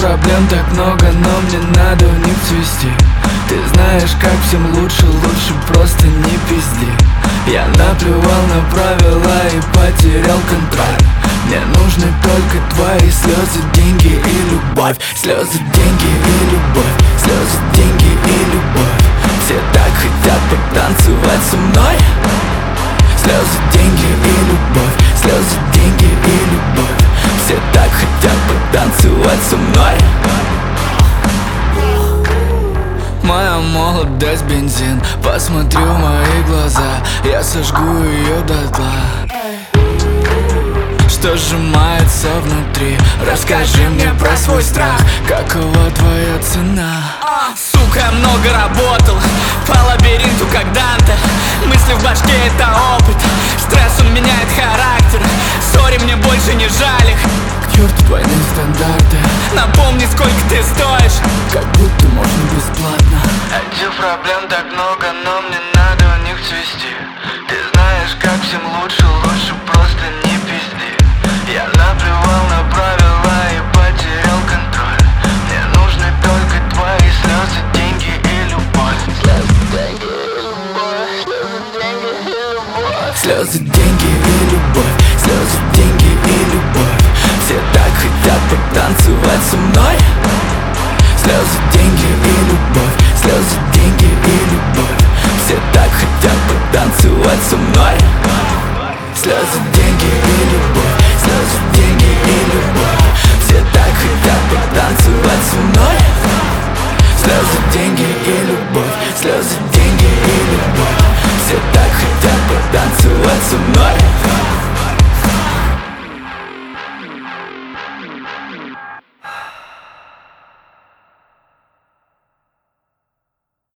проблем так много, но мне надо в них цвести. Ты знаешь, как всем лучше просто не пизди. Я наплевал на правила и потерял контроль. Мне нужны только твои слезы, деньги и любовь. Слезы, деньги и любовь. Слезы, деньги и любовь. Все так хотят потанцевать со мной. Слезы, деньги и любовь. Слезы, деньги и любовь. Все так хотят потанцевать со мной. Моя молодость бензин, посмотри в мои глаза, я сожгу ее дотла. Что сжимается внутри? Расскажи мне про свой страх. Какова твоя цена? Сука, я много работал по лабиринту, как Данте. Мысли в башке — это опыт. Стресс, он меняет характер. Сори, мне больше не жаль их. К черту двойные стандарты. Напомни, сколько ты стоишь. Как будто можно бесплатно. Этих проблем так много, но мне надо в них цвести. Ты знаешь, как всем лучше просто не пизди. Я наплевал на правила и потерял контроль. Мне нужны только твои слезы, деньги и любовь. Слезы, деньги и любовь. Слезы, деньги и любовь. Слезы, деньги и любовь. Все так хотят потанцевать со мной. Слезы, деньги и любовь. Слезы, деньги и любовь. Все так хотят потанцевать со мной. Слезы, деньги и любовь. Слезы, деньги и любовь. Все так хотят потанцевать со мной. Слезы, деньги и любовь. Слезы,